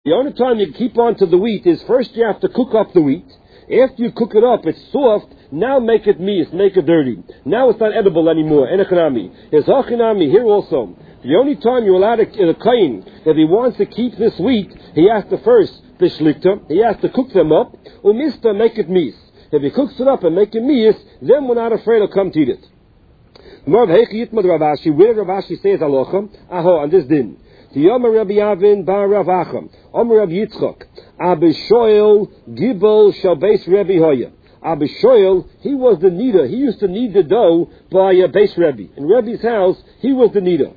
The only time you keep on to the wheat is first you have to cook up the wheat. After you cook it up, it's soft. Now make it meas, make it dirty. Now it's not edible anymore. Enochanami. It's hachinami here also. The only time you're allowed a kohen, if he wants to keep this wheat, he has to first bishlikta. He has to cook them up. Umista, make it meas. If he cooks it up and make it meas, then we're not afraid to come to eat it. Where Ravashi says halacha, on this din. The Yomer Rabbi Avin bar Rav Acham, Omer Rabbi Yitzchak, Abishoel Gibel Shalbeis Rebbe Hoya. Abishoel, he was the kneader. He used to knead the dough by a base Rebbe. In Rebbe's house, he was the kneader.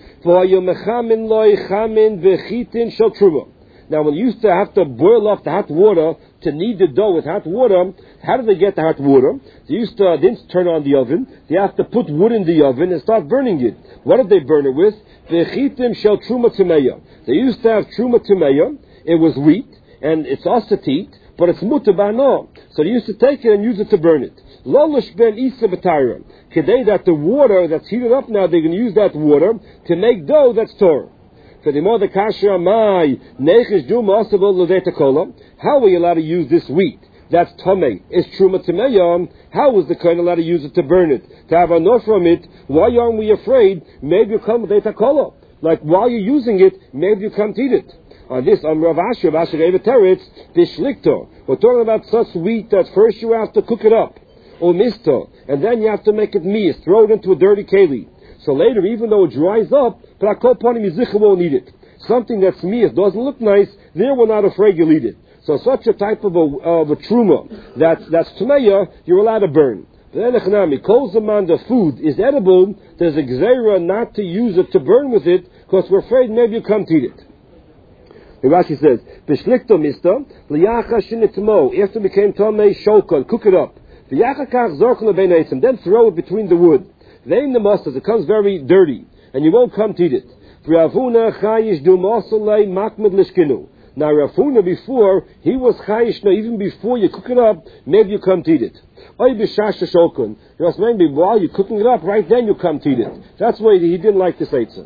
Now, when you used to have to boil off the hot water to knead the dough with hot water, how did they get the hot water? They used to didn't turn on the oven. They have to put wood in the oven and start burning it. What did they burn it with? They used to have truma tumeya. It was wheat, and it's asatit, but it's mutabano. So they used to take it and use it to burn it. Lolish ben isa b'tayra. Today that the water that's heated up now, they're going to use that water to make dough that's Torah. So the more the kasha amai nechish duma asabel l'deitakola. How are you allowed to use this wheat? That's tomei. It's truma tumeya. How was the kohen allowed to use it to burn it? To have a no from it? Why aren't we afraid? Maybe you come l'deitakola. Like while you're using it, maybe you come to eat it. On this, Rav Asher gave a teretz, bishlikto. We're talking about such wheat that first you have to cook it up, or misto, and then you have to make it meas, throw it into a dirty keli. So later, even though it dries up, but Akopani Mizicha won't eat it. Something that's meas doesn't look nice, there we're not afraid you'll eat it. So such a type of a truma that's tumeya, you're allowed to burn. Then Kol Zaman, the food is edible, there's a gzeira not to use it to burn with it, because we're afraid maybe you come to eat it. The Rashi says, "Bishlikto mista liyacha shinitmo." After it became tomei shokon, cook it up. V'yachakach zorchen lebein, then throw it between the wood. Then the mustard, it comes very dirty, and you won't come to eat it. V'Ravuna chayish du mosalei makmed lishkinu. Now Ravuna, before he was chayish, even before you cook it up, maybe you come to eat it. Oy b'shash shokon. Just maybe while you're cooking it up, right then you come to eat it. That's why he didn't like this eitzah.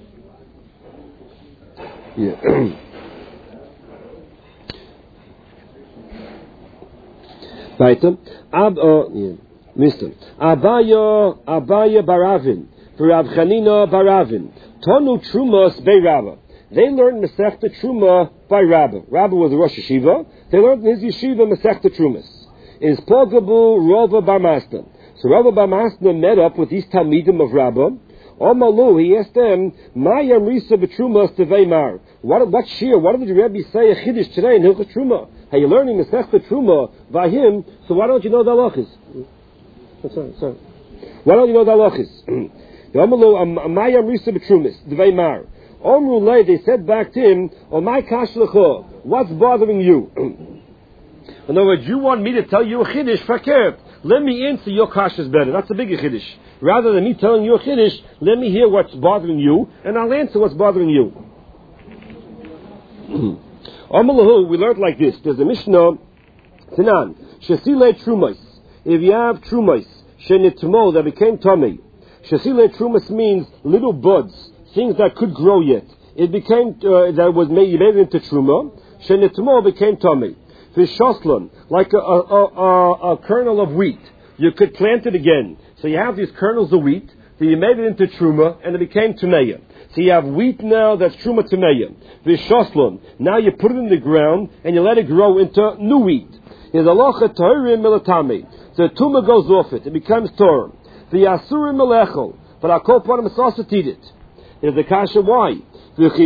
Yeah. Weiter. Mister. Abaya Baravin. Rav Chanina Baravin. Tonu Trumas Bei Rabba. They learned Masechta Truma by Rabba. Rabba was a Rosh Yeshiva. They learned in his yeshiva Masechta Trumas. Is Pogabu Rova Bar Masna. So Rava Bar Masna met up with these Talmidim of Rabba. Omalu, he asked them, Maya Risa B'Trumas Tevei Mar. What shir? What did the Rebbe say a Chiddush today in Hilchot Truma? Hey, you're learning Masechta Truma by him, so why don't you know the halachas? Sorry. Why don't you know the halachas? Maya Risa B'Trumas Tevei Mar. Omru Lei, they said back to him, O my Kashlecho, what's bothering you? In other words, you want me to tell you a Chiddush, fakert. Let me answer your kashas better. That's a bigger Chiddush. Rather than me telling you a Chiddush, let me hear what's bothering you, and I'll answer what's bothering you. Amalahu, we learned like this. There's a Mishnah, Tanan, Shesile Trumas. If you have Trumas, Shenitmo, that became Tomei. Shesile Trumas means little buds, things that could grow yet. It became, that was made, you made it into Truma. Shenitmo became Tomei. Vishoslan, like a kernel of wheat. You could plant it again. So you have these kernels of wheat, so you made it into Truma, and it became Tumeya. So you have wheat now that's Truma Tumeya. Vishoslan, now you put it in the ground, and you let it grow into new wheat. Is alocha toirim milatame. The Tuma goes off it becomes Torah. The Asurim melechel, but our kopanim also eat it. Is the kasha why? Once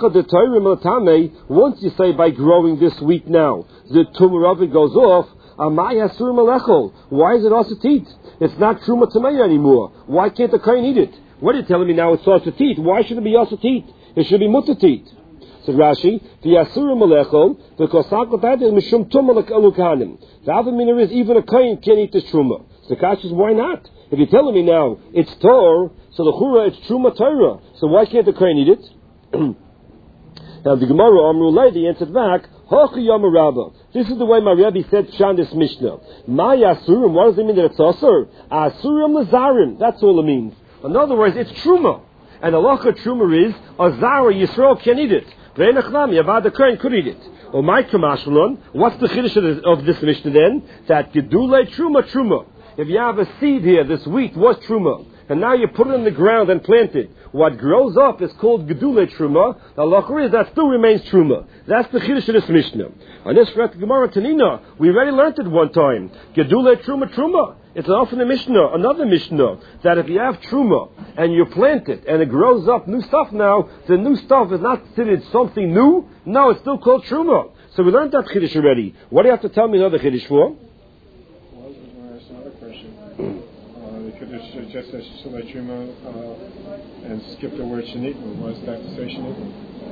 you say by growing this wheat now, the tumor of it goes off, why is it also teat? It's not truma tamei anymore. Why can't the kohen eat it? What are you telling me now it's also teat? Why should it be also teat? It should be mutter teat. So Rashi, the asura malechol, because sakotad is mishum tumah alukanim. The other meaning is even a kohen can't eat this truma. So the kasha is why not? If you're telling me now it's Torah, so the chura it's truma Torah. So why can't the kohen eat it? Now the Gemara Amru Lady answered back, Hochi Yom Rabba. This is the way my Rebbe said Pshan this Mishnah. My Asurim, what does it mean that it's Asur? Asurim Lazarim, that's all it means. In other words, it's Truma. And the Lacha Truma is, a Zara Yisrael can eat it. Ve'enachlami, avad the Kohen could eat it. Or my Kamashalon, what's the Chiddush of this Mishnah then? That Gedule Truma. If you have a seed here, this wheat was Truma, and now you put it in the ground and plant it. What grows up is called Gedule Truma. The halacha is that still remains Truma. That's the Chiddush of this Mishnah. On this Gemara Tanina, we already learned it one time. Gedule Truma. It's often a Mishnah, another Mishnah, that if you have Truma and you plant it and it grows up new stuff now, the new stuff is not considered something new. No, it's still called Truma. So we learned that Chiddush already. What do you have to tell me another Chiddush for? Well, that's another question. The Chiddush just says Shulei Truma and skip the word Shanitnu. Why does that to say Shanitnu?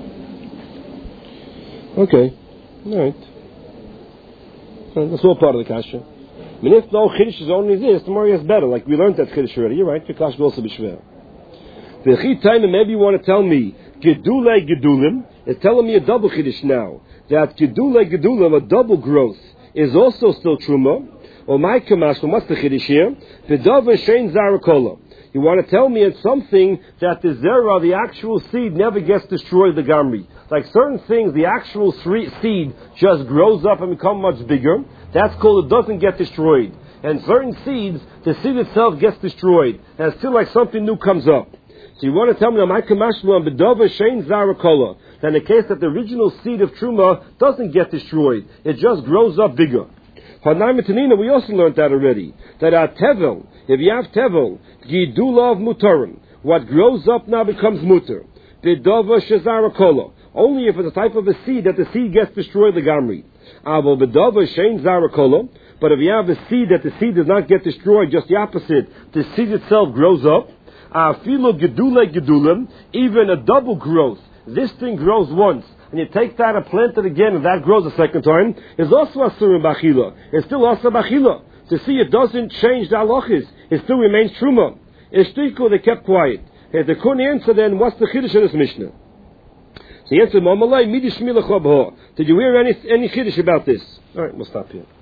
Okay. All right. So that's all part of the kasha. I mean, if no Chiddush is only this, the more is better. Like we learned that Chiddush already. You're right. The kasha will also be shver. Maybe you want to tell me Gedule Gedulim is telling me a double Chiddush now. That Gedule Gedulim, a double growth, is also still Truma. Or my Kamash, what's the Chiddush here? V'dava Shein Zarakola. You want to tell me it's something that the zera, the actual seed, never gets destroyed, the gamri. Like certain things, the actual seed just grows up and becomes much bigger. That's called it doesn't get destroyed. And certain seeds, the seed itself gets destroyed. And it's still like something new comes up. So you want to tell me, my Kamashma, B'dava Shein Zarakola, that in the case that the original seed of Truma doesn't get destroyed. It just grows up bigger. We also learned that already. That tevel, if you have tevel, gidulav mutarim, what grows up now becomes mutar. B'dava shezarakola, only if it's a type of a seed that the seed gets destroyed, the gamri. Avo b'dava shein zarakola, but if you have a seed that the seed does not get destroyed, just the opposite, the seed itself grows up. Afilo gedule gedulim, even a double growth. This thing grows once, and you take that and plant it again, and that grows a second time, is also asur b'achila. It's still asur b'achila. To see it doesn't change the halachis. It still remains truma. Ishtiku, they kept quiet. If they couldn't answer, then what's the chiddush of this Mishnah? So he answered, Mamalai, midi shmila chabha. Did you hear any chiddush about this? All right, we'll stop here.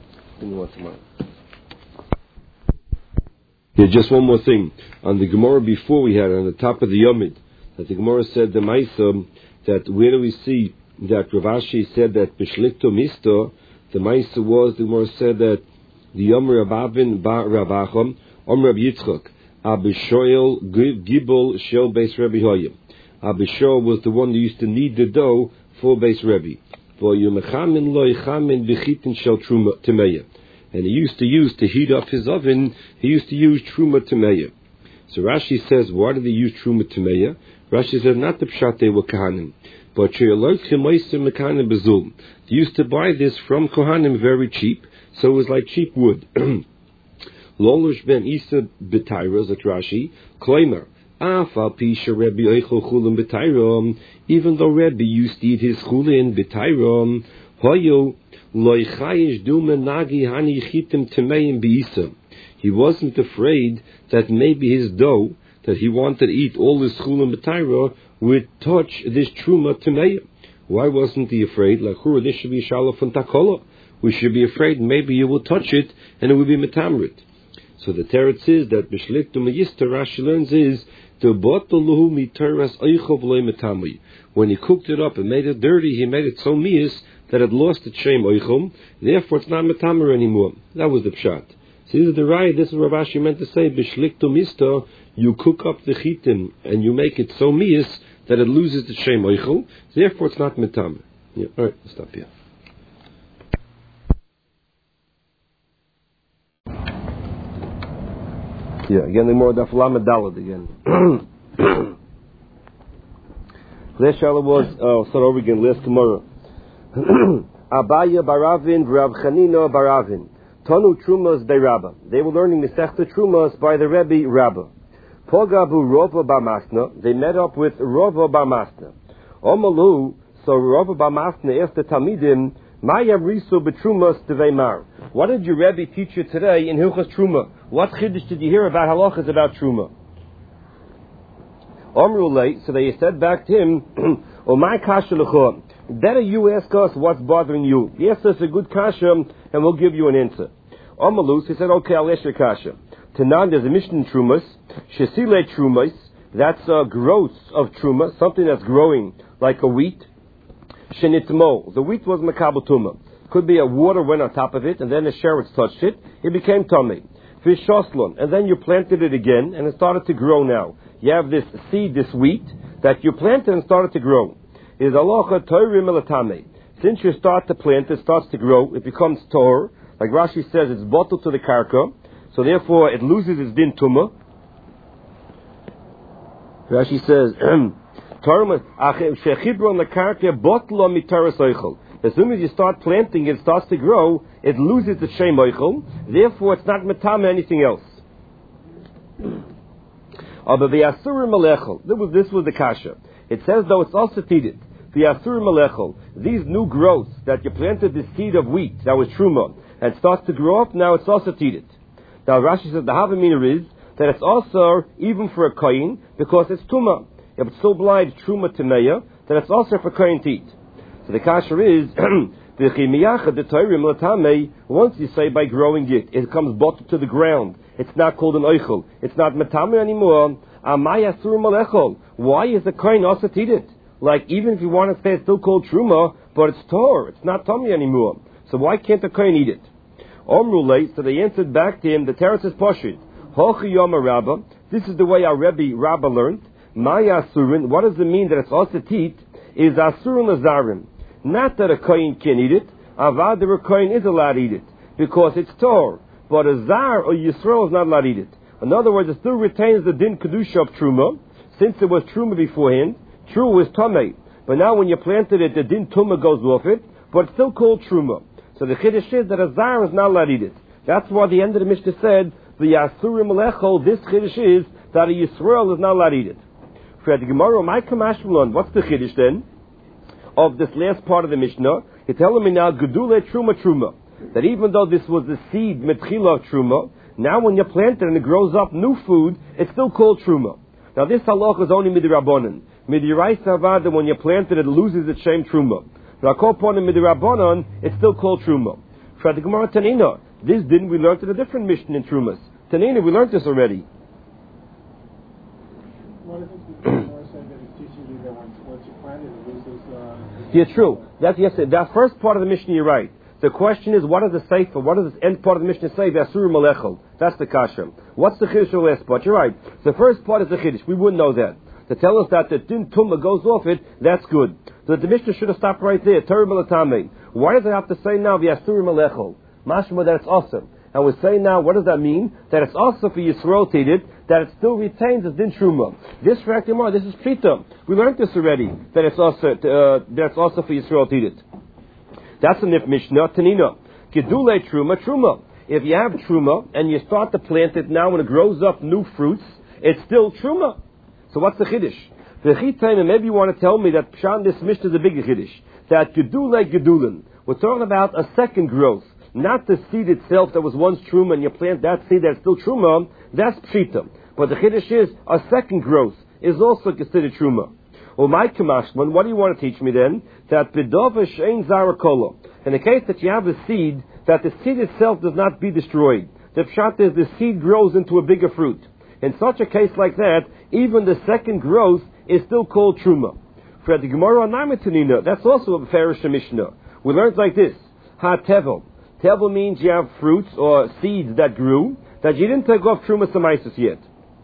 Yeah, just one more thing. On the Gemara before we had, on the top of the Yomid, that the Gemara said the Maisa, that where do we see that Rav Ashi said that Bishlikto Misto, the Maisa was, the Gemara said that the Yom Rav Avin Bar Rav Acham, Rav Yitzchak, Abishoel Gibel Shel Beis Rebbe Hoyim. Abishoel was the one who used to knead the dough for Beis Rebbe. And he used to use, to heat up his oven, he used to use Truma Tameya. So Rashi says, why did they use Truma Tameya? Rashi says, not the Pshat they were Kohanim, but they used to buy this from Kohanim very cheap, so it was like cheap wood. Lolosh ben Isa b'tayra, zot Rashi, Kloimer, Afal Pisha Rebbe Eichel Chulin b'tayra, even though Rebbe used to eat his Chulin b'tayra, Hoyo, he wasn't afraid that maybe his dough, that he wanted to eat all his chulam b'tayra, would touch this truma tameya. Why wasn't he afraid? Like, this should be shalaf and takola. We should be afraid maybe you will touch it and it will be metamrit. So the teretz is that b'shliktu meyista, Rashi learns is when he cooked it up and made it dirty, he made it so mias that it lost its shame oichum. Therefore, it's not metamer anymore. That was the pshat. So this is the right. This is what Rashi meant to say. B'shliktu misto, you cook up the chitim and you make it so mias that it loses the shame oichum. Therefore, it's not metamer. Yeah. All right, stop here. Yeah, again, the more daf lamed daled again. Last shala was, start over again, last Gemara. Abaya Baravin, Rav Chanina Baravin. Tanu Trumas de Rabba. They were learning Masechta Trumas by the Rebbe Rabba. Pogabu Rova Bamasna. They met up with Rova Bamasna. Omalu, so Rova Bamasna asked the Talmidim, Mayam Risu Betrumas Deveimar. What did your Rebbe teach you today in Hilchas Truma? What chiddush did you hear about halachas about Truma? Omrulei, so they said back to him, O my kasha l'chor, better you ask us what's bothering you. Ask us a good kasha, and we'll give you an answer. Omalus, he said, okay, I'll ask you a kasha. Tanan, there's a mission in Trumas, Shesile Trumas, that's growths of Truma, something that's growing like a wheat. Shenitmo, the wheat was makabel tuma. Could be a water went on top of it, and then the sheretz touched it. It became tummy. Vishoslon, and then you planted it again, and it started to grow now. You have this seed, this wheat, that you planted and started to grow. Is alocha toirim elatame. Since you start to plant, it starts to grow, it becomes tor. Like Rashi says, it's bottled to the karka, so therefore it loses its din tumah. Rashi says, as soon as you start planting, it starts to grow, it loses its shem oichel, therefore it's not metame anything else. This was the kasha. It says though it's also tidit. These new growths that you planted the seed of wheat, that was truma, and starts to grow up, now it's also tidit. Now Rashi says the havamina is that it's also even for a kohen because it's tuma. If it's still blind truma temeya, then it's also for kohen to eat. So the kasha is once you say by growing it, it comes bottled to the ground. It's not called an oichel. It's not metame anymore. Why is the kohen also tidit? Like even if you want to say it's still called truma, but it's tor, it's not tummy anymore. So why can't the kohen eat it? So they answered back to him, the teretz is poshit. This is the way our Rebbe Rabba learned. Maya asurin. What does it mean that it's also teat? Is asurin lazarim. Not that a kohen can eat it. Avad the kohen is allowed to eat it because it's tor. But a zar or Yisrael is not allowed to eat it. In other words, it still retains the din kedusha of truma, since it was truma beforehand. True was tamei, but now when you planted it, the din tumah goes off it, but it's still called truma. So the chiddush is that a zar is not allowed to eat it. That's why the end of the Mishnah said the Yasurim Alechol. This chiddush is that a Yisrael is not allowed to eat it. For the Gemara, my kamashmalon, what's the chiddush then of this last part of the Mishnah? You're telling me now gedule truma, that even though this was the seed metchila of truma, now when you plant it and it grows up new food, it's still called truma. Now this halach is only midirabbanan. Midiraisa avada, when you plant it, it loses its shem truma. Rakopon and midirabbanan, it's still called truma. For the Gemara Tanina, this didn't we learned in a different Mishnah in Trumas. Tanina, we learned this already. What if it's the Gemara saying that it's teaching you that once you plant it, it loses? Yeah, true. That first part of the Mishnah, you're right. The question is, what does the Sefer, what does this end part of the Mishnah say? V'asur malechel. That's the kasha. What's the chiddush of the last part? You're right. The first part is the chiddush. We wouldn't know that. To tell us that the din tumah goes off it, that's good. So the Mishnah should have stopped right there. Torah malatame. Why does it have to say now v'asur malechel? Mashma that it's awesome. And we're saying now, what does that mean? That it's also for Yisrael to eat it, that it still retains as din truma. This fact, this is pita. We learned this already. That it's also for Yisrael to eat it. That's a nif Mishnah, Tanina. Gedule truma. If you have truma and you start to plant it now when it grows up new fruits, it's still truma. So what's the chiddush? The chitayim, maybe you want to tell me that Pshan, this Mishnah is a bigger chiddush. That gedule gedulin. We're talking about a second growth. Not the seed itself that was once truma and you plant that seed that's still truma, that's pshita. But the chiddush is a second growth is also considered truma. Well, my kamashman, what do you want to teach me then? That bidova shein zarakola. In the case that you have a seed, that the seed itself does not be destroyed. The pshat is the seed grows into a bigger fruit. In such a case like that, even the second growth is still called truma. For the Gemara Namitanina, that's also a Farish Mishnah. We learned like this: ha tevel. Tevel means you have fruits or seeds that grew that you didn't take off truma samaisis yet.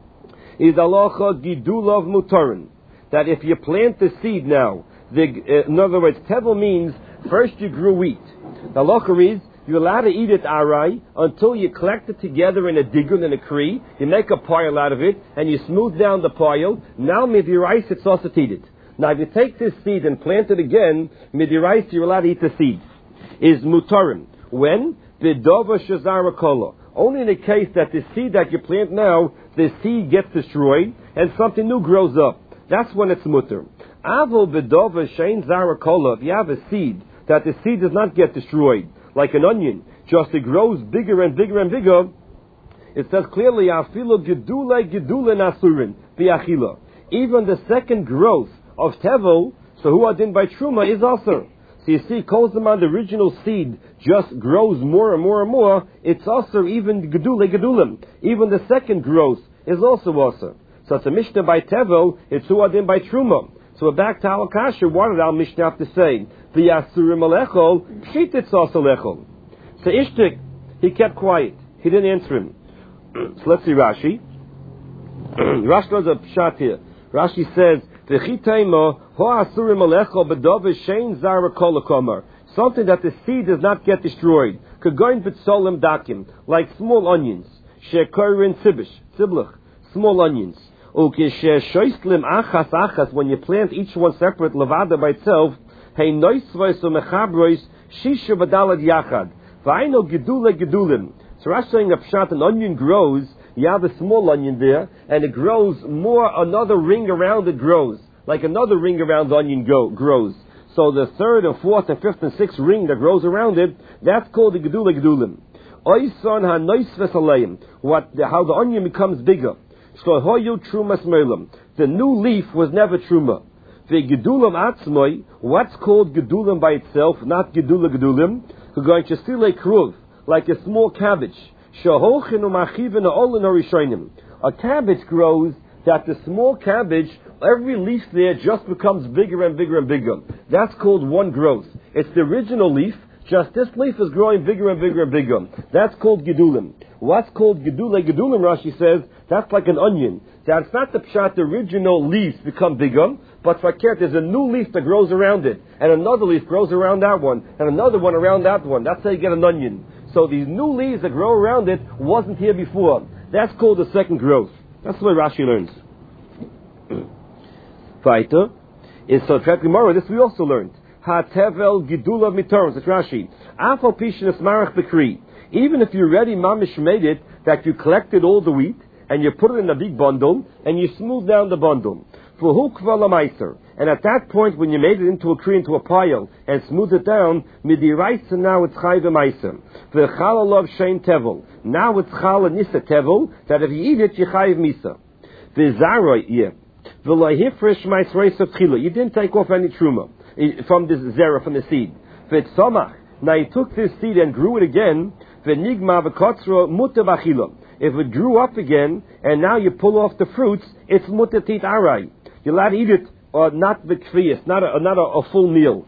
Is alocha gidulav mutarin. That if you plant the seed now, in other words, tevel means first you grew wheat. The halacha is you're allowed to eat it arai until you collect it together in a digun, in a kri. You make a pile out of it and you smooth down the pile. Now midirais it's also eated. Now if you take this seed and plant it again, midirais you're allowed to eat the seed. Is mutarim. When? Bidova shazara kola. Only in the case that the seed that you plant now, the seed gets destroyed and something new grows up. That's when it's mutter. Avol bidova shein zara kola. If you have a seed that the seed does not get destroyed, like an onion, just it grows bigger and bigger and bigger, it says clearly, afilo gedule nasurin biachila. Even the second growth of tevel, so who adin by truma, is also. So you see, Kolzaman, the original seed, just grows more and more and more. It's also even gedulim. Even the second growth is also. So it's a Mishnah by Tevel, it's Huadin by Truma. So we're back to our kasha. What did our Mishnah have to say? V'yasurim alechol, pshit etzos alechol. So Ishtik, he kept quiet. He didn't answer him. So let's see Rashi. Rashi does a pshat here. Rashi says, something that the seed does not get destroyed. Like small onions. Small onions. When you plant each one separate, levada by itself, so Rashi saying a pshat, an onion grows, you have a small onion there, and it grows more, another ring around it grows. Like another ring around the onion grows. So the third and fourth and fifth and sixth ring that grows around it, that's called the gedula gedulim. Oison ha-noisves aleim, how the onion becomes bigger. Shlohoyu trumas melam. The new leaf was never truma. The gedulam atzmoi, what's called gedulam by itself, not gedula gedulim, we're going to still a kruv, like a small cabbage. A cabbage grows that the small cabbage, every leaf there just becomes bigger and bigger and bigger. That's called one growth. It's the original leaf, just this leaf is growing bigger and bigger and bigger. That's called gedulim. What's called gedulim, Rashi says, that's like an onion. That's not the pshat, the original leaves become bigger, but there's a new leaf that grows around it, and another leaf grows around that one, and another one around that one. That's how you get an onion. So these new leaves that grow around it wasn't here before. That's called the second growth. That's the way Rashi learns. Weiter is so Gemara. This we also learned. Ha tevel gidula mitoros. It's Rashi. Afal pishin esmarach bekri. Even if you already mamish made it, that you collected all the wheat and you put it in a big bundle and you smooth down the bundle. And at that point, when you made it into a kri, into a pile, and smooth it down, midiraisa, now it's chai v'maisa. V'chalalov shein tevel. Now it's chal and nisa tevel, that if you eat it, you chai v'misa. V'zaroi, yeah. V'lohifresh ma'isreis of tchila. You didn't take off any truma from this zera, from the seed. V'tzomach. Now you took this seed and grew it again. V'nigma v'kotzro muta v'achila. If it grew up again, and now you pull off the fruits, it's muta tit arai. You're allowed to eat it, or not the kviyas, not a full meal.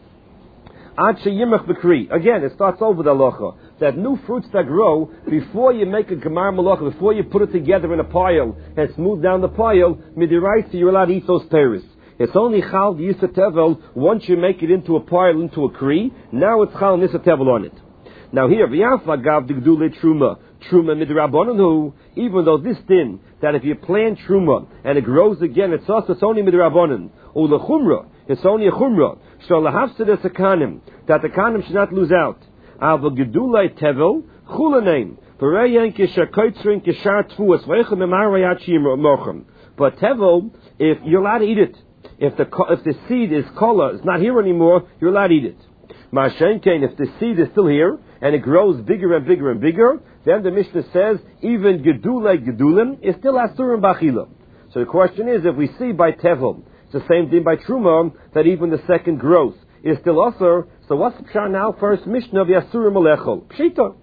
Ad sheyimach b'kri. Again, it starts over the halacha. That new fruits that grow, before you make a gemar malacha, before you put it together in a pile, and smooth down the pile, midiraisa, you're allowed to eat those pears. It's only chal d'yisa tevel, once you make it into a pile, into a kri, now it's chal n'isa tevel on it. Now here, v'yafa gav d'gdule truma midrabanan, even though this din, that if you plant truma and it grows again, it's only midrabanan. Or the chumrah, it's only a chumrah. So lahafsid es akanim, that the kanim should not lose out. Ava gedulei tevel chulanein v'reyen kishakoitzrin kishar tfuas v'echem emarayat shimochem. But tevel, if you're allowed to eat it, if the seed is kola, it's not here anymore, you're allowed to eat it. Ma'ashenkein, if the seed is still here and it grows bigger and bigger and bigger, then the Mishnah says even gedulei gedulim is still asurim b'achila. So the question is, if we see by tevel, it's the same thing by truma, that even the second growth is still asur. So what's the pshat now? First Mishnah of Yasurim Alechol. Pshita.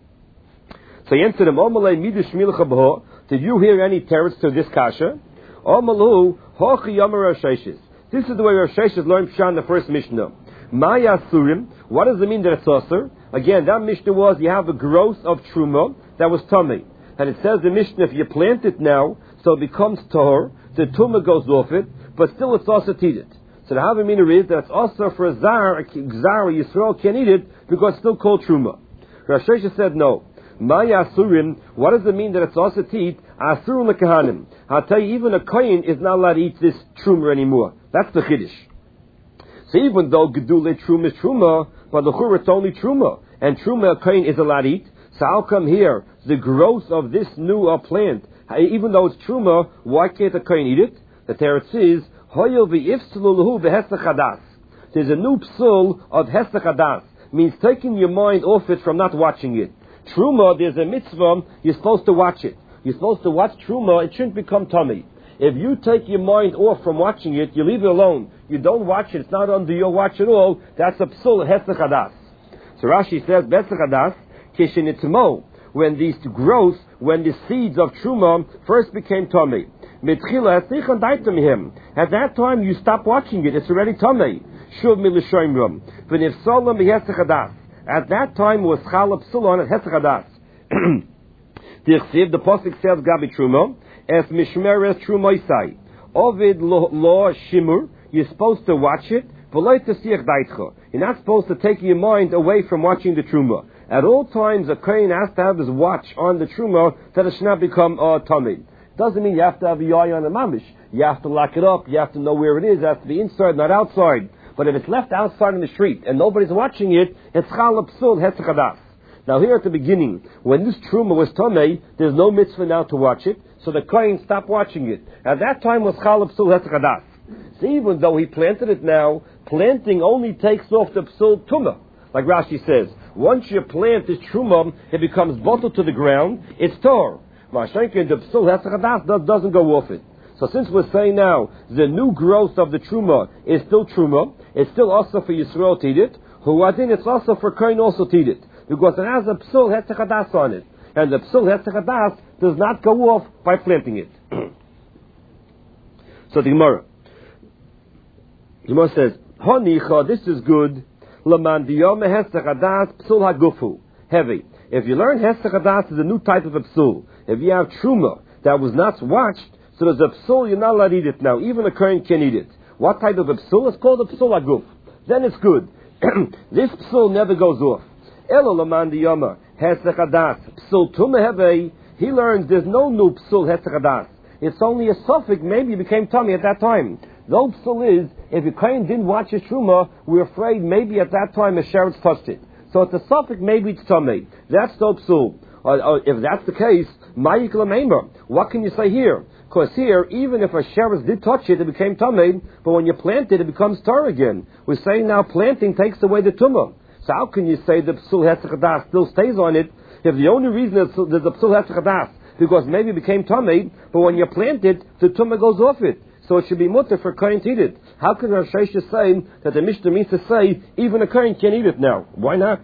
So he answered him, Omalei midush milcha b'ho. Did you hear any teretz to this kasha? Omalu hochi yomer Rasheshis. This is the way Rasheshis learned pshat in the first Mishnah. Ma Yasurim. What does it mean that it's asur? Again, that Mishnah was, you have a growth of truma that was tummy. And it says the Mishnah, if you plant it now, so it becomes tahor, the tumah goes off it, but still it's also to eat it. So the Havamina is that it's also for a zar Yisrael can't eat it because it's still called truma. Rav Shesha said no. Maya asurim. What does it mean that it's also to eat? Asurim lekahanim. I'll tell you, even a kohen is not allowed to eat this truma anymore. That's the chiddush. So even though gedule truma is truma, but the chur it's only truma, and truma a kohen is allowed to eat. So how come here the growth of this new plant, even though it's truma, why can't a kohen eat it? The teretz is there's a new psul of hesach hadas, means taking your mind off it from not watching it. Truma, there's a mitzvah, you're supposed to watch it. You're supposed to watch truma, it shouldn't become tummy. If you take your mind off from watching it, you leave it alone. You don't watch it, it's not under your watch at all, that's a psul, hesach hadas. So Rashi says, hesach hadas, kishin itzmo, when these growth, when the seeds of truma first became tummy. At that time, you stop watching it. It's already tamei. Shuv milishoimrum. V'nifsolam b'hesach hadas. At that time, was chalab sulon at hesach hadas. The Pasuk says Gabi Truma, as Mishmeres Trumoisai. Ovid lo shimur, you're supposed to watch it, you're not supposed to take your mind away from watching the Truma. At all times, a Kohen has to have his watch on the Truma that it should not become tamid. Doesn't mean you have to have your eye on the mamish. You have to lock it up, you have to know where it is, it has to be inside, not outside. But if it's left outside in the street and nobody's watching it, it's chalab sul hesach hadas. Now here at the beginning, when this truma was tamei, there's no mitzvah now to watch it, so the kohen stopped watching it. At that time was chalab psul hesach hadas. So even though he planted it now, planting only takes off the psul tumah. Like Rashi says, once you plant this truma, it becomes bottled to the ground, it's tor. Mashenkin, the psul hesach hadas doesn't go off it. So since we're saying now, the new growth of the truma is still truma, it's still also for Yisrael to eat it, Huadin, it's also for kohen also to eat it. Because it has a psul hesach hadas on it. And the psul hesach hadas does not go off by planting it. So the Gemara says, Honicha, this is good. Laman diyom hesach hadas psul hagufu. Heavy. If you learn hesach hadas is a new type of a psul. If you have truma that was not watched, so there's a psul, you're not allowed to eat it now. Even a kohen can eat it. What type of a psul? It's called a psul haguf. Then it's good. This psul never goes off. Elo laman diyoma hesach hadas psul tumah hevei. He learns there's no new psul hesach hadas. It's only a suffix. Maybe it became tummy at that time. The old psul is if your kohen didn't watch his truma, we're afraid maybe at that time a sheretz touched it. So it's a suffix. Maybe it's tummy. That's the psul. If that's the case, ma'ikla meimer. What can you say here? Because here, even if a sheretz did touch it, it became tummy. But when you plant it, it becomes tar again. We're saying now planting takes away the tumah. So how can you say the psul hesach hadas still stays on it if the only reason there's a psul hesach hadas because maybe it became tamei, but when you plant it, the tumah goes off it. So it should be mutter for kohen to eat it. How can Rosh Hashanah say that the Mishnah means to say even a kohen can eat it now? Why not?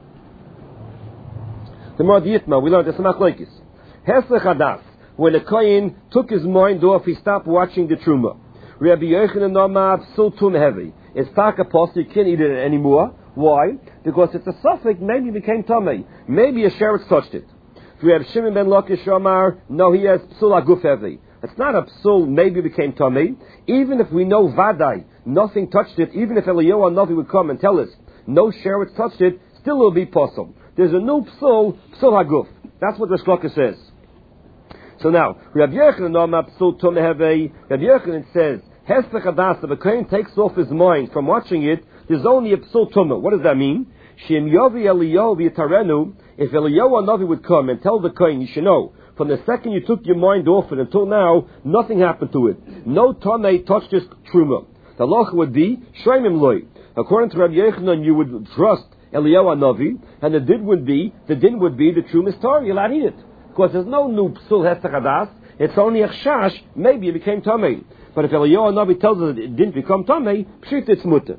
The more dietma, we learned the samach leikis. Hesach hadas, when a kohen took his mind off, he stopped watching the truma. Rabbi Yochanan Namah psul tum heavy. It's taka post, you can't eat it anymore. Why? Because it's a suffix, maybe it became tamei. Maybe a sheretz touched it. If we have Shimon ben Lakish Omar, no, he has psul aguf heavy. It's not a psul, maybe it became tamei. Even if we know vadai, nothing touched it, even if Eliyahu Navi would come and tell us, no sheretz touched it, still it will be possible. There's a new psul haguf. That's what the Shloka says. So now, Rabbi Yochanan Omar psul tum heavy. Rabbi Yochanan says, hesach hadas, if a kohen takes off his mind from watching it, there's only a psul tumah. What does that mean? Shem yovi Eliyahu v'yitarenu. If Eliyahu Navi would come and tell the kohen, you should know, from the second you took your mind off it until now, nothing happened to it. No tamei touched this truma. The halacha would be shreimim loy. According to Rabbi Yochanan, you would trust Eliyahu Navi, and the din would be the truma is tar. You're allowed to eat it because there's no new psul hesach hadas. It's only a chash. Maybe it became tamei. But if Eliyahu Navi tells us it didn't become tamei, pshit it's mutter.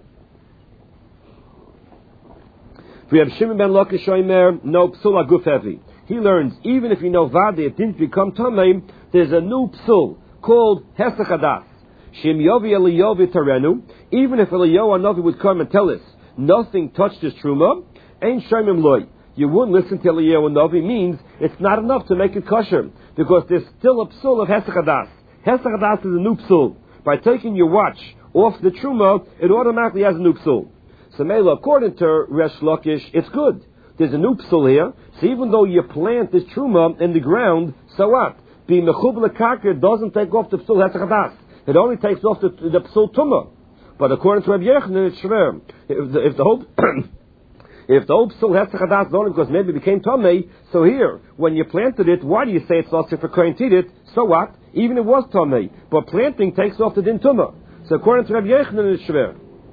We have Shimon ben Lakish Omer, no psul aguf heavy. He learns, even if you know vade, it didn't become tamei, there's a new psul called hesach hadas. Shem yovi Eliyahu v'tarenu. Even if Eliyahu Navi would come and tell us nothing touched his truma, ain't shemim loy. You wouldn't listen to Eliyahu Navi means it's not enough to make it kosher because there's still a psul of hesach hadas. Hesach hadas is a new psul. By taking your watch off the truma, it automatically has a new psul. So Mela, according to Resh Lakish, it's good. There's a new psul here. So even though you plant this truma in the ground, so what? Being mechub lekakir doesn't take off the psul hesach hadas. It only takes off the psul tumah. But according to Rabbi Yochanan, it's shver. If the whole psul hesach hadas is only because maybe it became tamei, so here, when you planted it, why do you say it's also for kohen to eat it? So what? Even if it was tamei. But planting takes off the din tumah. So according to Rabbi Yochanan, it's shver.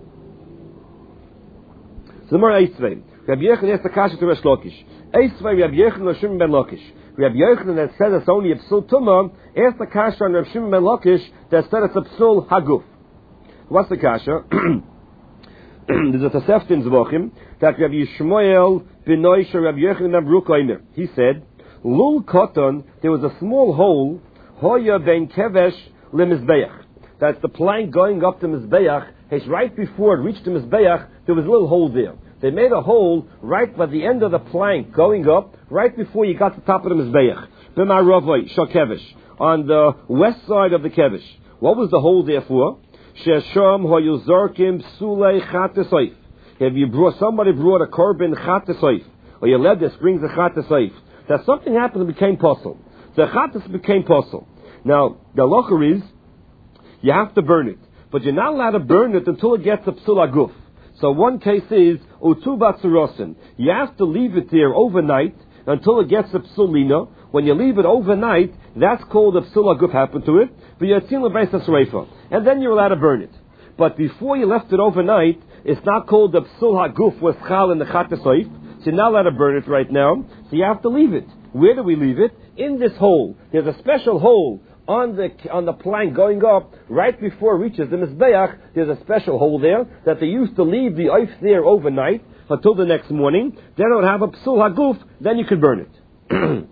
So the more Eisvei. Rabbi Yochanan has the kasha to Resh Lakish. Eisvei Rabbi Yochanan Shimon ben Lakish. Rabbi Yochanan that said it's only a psul tumah, has the kasha on Rabbi Shimon ben Lakish that said it's a psul haguf. What's the kasha? There's a Tosefta in Zvachim that Rabbi Yishmael b'noi Rabbi Yochanan ben Baruch Omer. He said, Lul Koton, there was a small hole, Hoya ben kevesh lemizbeach. That's the plank going up to Mizbeach. It's right before it reached the Mizbeach, there was a little hole there. They made a hole right by the end of the plank going up, right before you got to the top of the Mizbeach. B'ma'ravoi shal kevesh, on the west side of the kevesh. What was the hole there for? Shesham hoyuzarkim psulei chatesoif. If somebody brought a korban chatesoif, or you led the springs of chatesoif, that something happened and became puzzle. The chates became puzzle. Now, the halacha is, you have to burn it. But you're not allowed to burn it until it gets a psul aguf. So one case is, utu batzurosin. You have to leave it there overnight until it gets a psulina. When you leave it overnight, that's called a psul aguf happened to it. But you're tzil lebeis hasreifa. And then you're allowed to burn it. But before you left it overnight, it's not called the psul haguf was chal in the chatesoif. So you're not allowed to burn it right now. So you have to leave it. Where do we leave it? In this hole. There's a special hole on the plank going up, right before it reaches the Mizbeach. There's a special hole there that they used to leave the oif there overnight until the next morning. Then it would have a psul haguf, then you could burn it.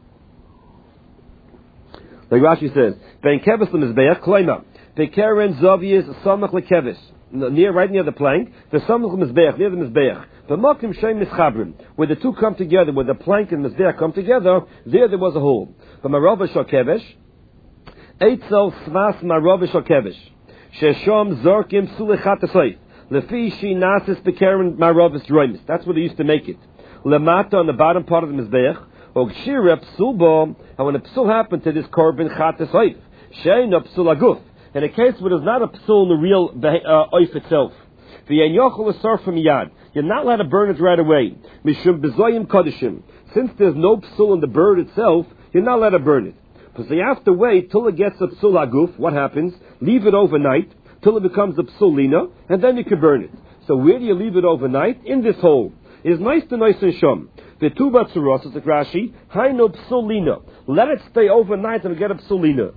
Like Rashi says, Ben keves lemizbeach kloima, bekeren zavius samach lekeves, right near the plank, the samach mizbeach, near the Mizbeach. The makim shem mischabrim, where the two come together, where the plank and Mizbeach come together, there was a hole. But marava shal kevesh, Eitzel Smas Maravish Kevish. Sheshom Zorkim Sulechatesayf. Lefi Shi Nasis Bekaren Maravis Droimis. That's what they used to make it. Lemata on the bottom part of the Mizbeach. Ogshira Psulbo. And when a psul happened to this korban Chatesayf, Shein a psul aguf. In a case where there's not a psul in the real oif itself. V'yen yochel asar from yad. You're not allowed to burn it right away. Mishum bezoyim kodeshim. Since there's no psul in the bird itself, you're not allowed to burn it. So you have to wait till it gets a psul aguf. What happens? Leave it overnight till it becomes a psulina, and then you can burn it. So where do you leave it overnight? In this hole. It's nice and shom. The two batzuros, it's like Rashi, haino psulina. Let it stay overnight and get a psulina.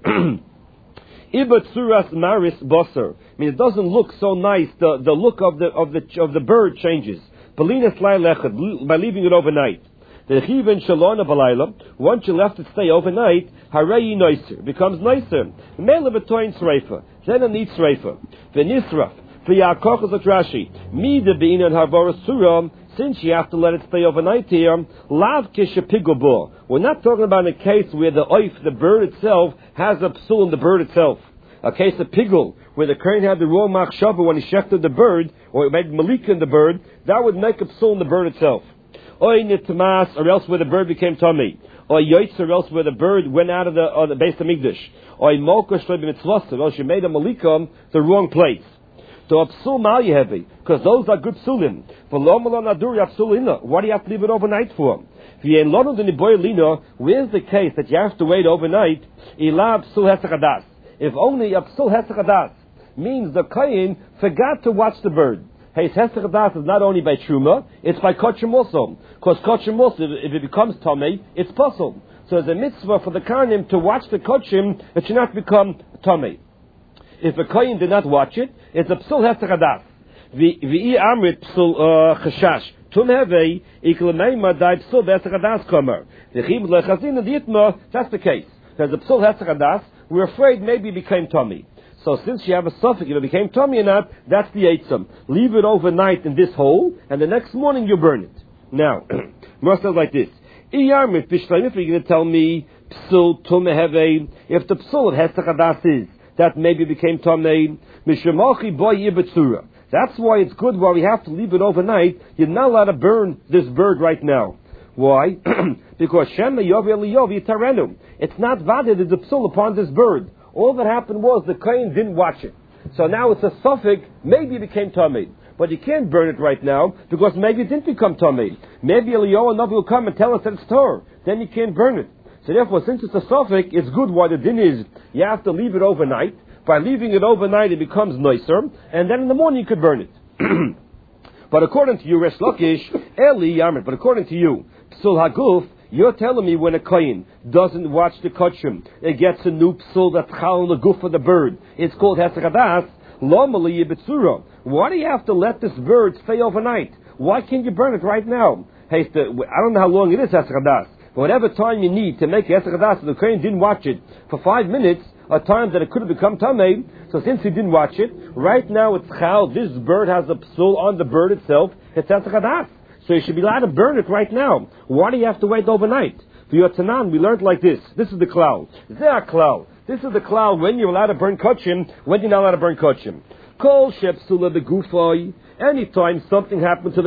Ibatzuras maris boser. I mean, it doesn't look so nice. The look of the bird changes. Pelina slay lechet, by leaving it overnight. The chiven shalona balayla. Once you left it stay overnight, harayi noiser becomes nicer. Mele betoin sreifa. Then it needs sreifa. V'nisraf. V'yakoch is Rashi. Mida bein and harboras suram. Since you have to let it stay overnight here, lav kishapigobor. We're not talking about a case where the oif, the bird itself, has a psul in the bird itself. A case of pigul, where the kohen had the wrong machshava when he shechted the bird, or made malika in the bird, that would make a psul in the bird itself. Oy nitmas, or else where the bird became tummy. Oy yoitz, or else where the bird went out of the base of Migdash. Oy moka shleib mitzvasa, or else you made a malika the wrong place. So a psul mal yehevi, because those are good psulim. V'lo malon aduri psulina. What do you have to leave it overnight for? V'yen lonu d'niboy lina. Where's the case that you have to wait overnight? Ila psul hesach hadas. If only a psul hesach hadas means the kohen forgot to watch the bird. Hey, hesach hadas is not only by truma, it's by kochim also. Because kochim also, if it becomes tamei, it's puzzle. So there's a mitzvah for the kohanim to watch the kochim, it should not become tamei. If a kohen did not watch it, it's a psul hesach hadas. V'i amrit psul chashash. Tum hevei iklemei madai psul hesach hadas komer. V'chib lechazin aditma. That's the case. There's a psul hesach hadas. We're afraid maybe it became tummy. So since you have a suffix, if it became tummy or not, that's the eitzim. Leave it overnight in this hole, and the next morning you burn it. Now, Mar says like this: if you're going to tell me psul tum hevei, if the psul of hesach hadas is that maybe became tamei, mishamachi boy yibetzura. That's why it's good while we have to leave it overnight. You're not allowed to burn this bird right now. Why? Because Shema Yov Eliyav Yitarenu. It's not valid as a psul upon this bird. All that happened was the kohen didn't watch it. So now it's a suffix, maybe it became tamei. But you can't burn it right now because maybe it didn't become tamei. Maybe Eliyahu and Navi will come and tell us that it's Torah. Then you can't burn it. So therefore, since it's a suffix, it's good. What the din is, you have to leave it overnight. By leaving it overnight, it becomes nicer, and then in the morning you could burn it. But according to you, Resh Lakish, Eli Yamrit, but according to you, Psul Haguf, you're telling me when a kohen doesn't watch the kachim, it gets a new psul that's chal on the guf of the bird. It's called hesach hadas. Lo mali yibetzura. Why do you have to let this bird stay overnight? Why can't you burn it right now? Hey, I don't know how long it is hesach hadas. Whatever time you need to make Yetzer Chadas, the Kohen didn't watch it for 5 minutes, a time that it could have become Tameh, so since he didn't watch it, right now it's Chal, this bird has a psul on the bird itself, it's Yetzer Chadas. So you should be allowed to burn it right now. Why do you have to wait overnight? For your Tanan, we learned like this. This is the klal. Zeh klal. This is the klal when you're allowed to burn kachim, when you're not allowed to burn kachim. Kol shepsula the gufay. Anytime something happens to the